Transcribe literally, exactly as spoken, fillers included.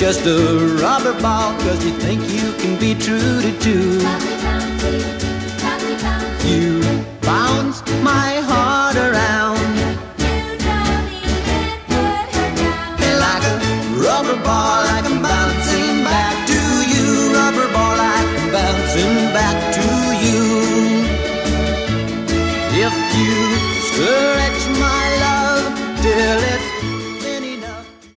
just a rubber ball, 'cause you think you can be true to two. You bounce my heart around like a rubber ball.